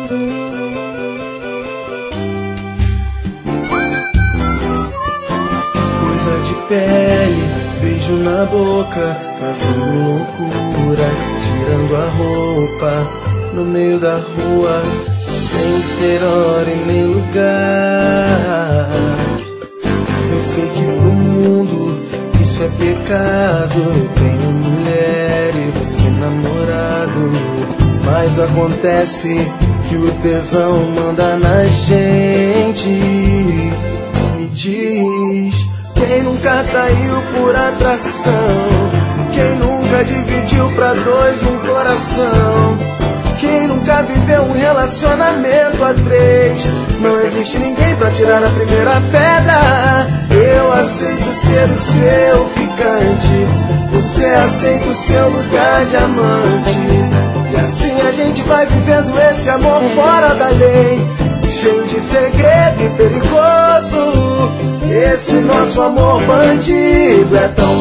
Coisa de pele, beijo na boca, fazendo loucura, tirando a roupa no meio da rua, sem ter hora e nem lugar. Eu sei que pro mundo isso é pecado. Eu tenho mulher e você namorado, mas acontece que o tesão manda na gente. Me diz, quem nunca traiu por atração? Quem nunca dividiu pra dois um coração? Quem nunca viveu um relacionamento a três? Não existe ninguém pra tirar a primeira pedra. Eu aceito ser o seu ficante, você aceita o seu lugar de amante. E assim a gente vai vivendo esse amor fora da lei, cheio de segredo e perigoso. Esse nosso amor bandido é tão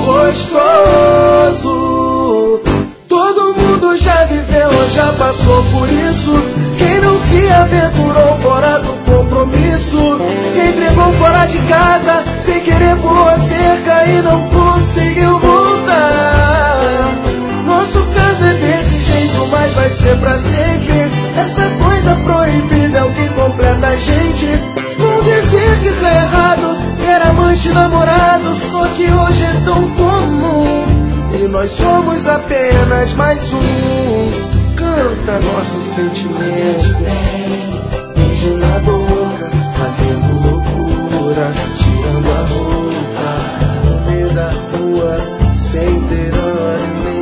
gostoso. Todo mundo já viveu ou já passou por isso. Quem não se aventurou fora do compromisso, se entregou fora de casa, sem querer pulou a cerca e não conseguiu voltar. Nosso caso é desse jeito, mas vai ser pra sempre. Essa coisa proibida é o que completa a gente. Vão dizer que isso é errado, ter amante e namorado, só que hoje é tão comum. E nós somos apenas mais um. Canta nosso sentimento, beijo na boca, fazendo loucura, tirando a roupa no meio da rua, sem ter hora e nem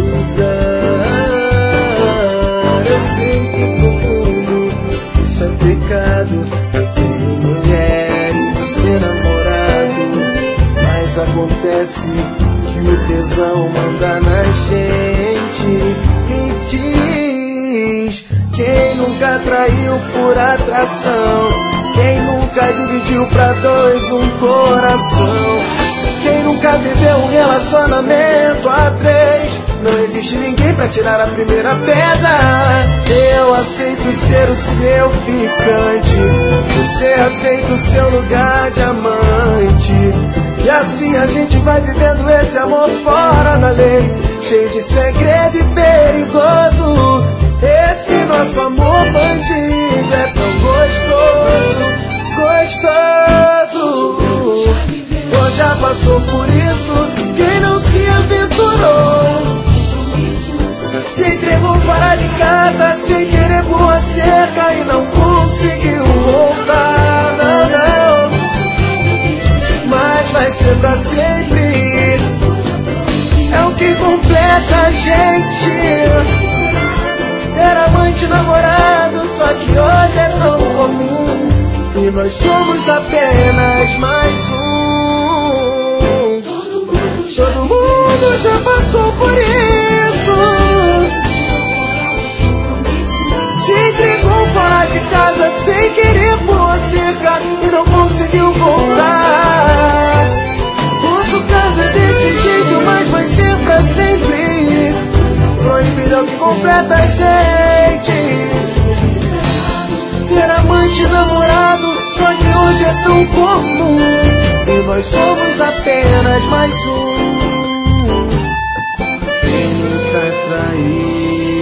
lugar. Eu sei que pro mundo isso é pecado. Eu tenho mulher e você namorado, mas acontece que o tesão manda na gente. Me diz, quem nunca traiu por atração? Quem nunca dividiu pra dois um coração? Quem nunca viveu um relacionamento a três? Não existe ninguém pra tirar a primeira pedra. Eu aceito ser o seu ficante, você aceita o seu lugar de amante. E assim a gente vai vivendo esse amor fora da lei, cheio de segredo e perigoso. Esse nosso amor bandido é tão gostoso, gostoso. Ou já passou por isso? Quem não se aventurou, se entregou fora de casa, sem querer pulou a cerca e não conseguiu voltar. Não, não, mas vai ser pra sempre. É o que completa a gente. Ter amante e namorado, só que hoje é tão comum. E nós somos apenas mais um. Todo mundo já passou por isso. Se entregou fora de casa, sem querer pulou a cerca e não conseguiu voltar. Nosso caso é desse jeito, mas vai ser pra sempre. Proibido é o que completa a gente. Ter amante e namorado, só que hoje é tão comum. E nós somos apenas mais um. Quem nunca traiu